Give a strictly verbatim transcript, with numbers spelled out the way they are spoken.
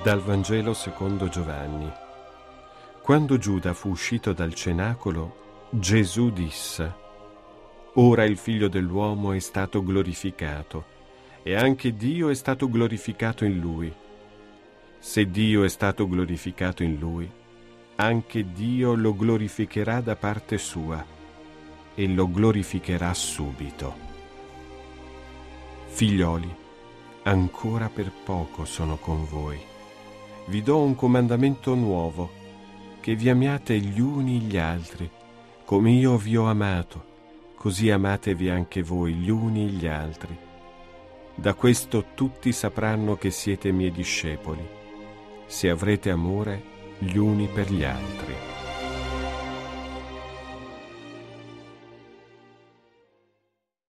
Dal Vangelo secondo Giovanni. Quando Giuda fu uscito dal cenacolo, Gesù disse: «Ora il Figlio dell'uomo è stato glorificato, e anche Dio è stato glorificato in Lui. Se Dio è stato glorificato in Lui, anche Dio lo glorificherà da parte sua, e lo glorificherà subito. Figlioli, ancora per poco sono con voi. Vi do un comandamento nuovo, che vi amiate gli uni gli altri, come io vi ho amato, così amatevi anche voi gli uni gli altri. Da questo tutti sapranno che siete miei discepoli, se avrete amore gli uni per gli altri».